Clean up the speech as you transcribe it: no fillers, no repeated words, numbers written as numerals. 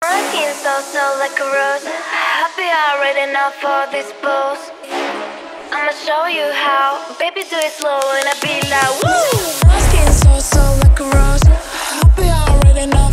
Skin so like a rose. Happy already enough for this pose. I'ma show you how. Baby, do it slow and I be like, woo. Skin so like a rose. Happy already know.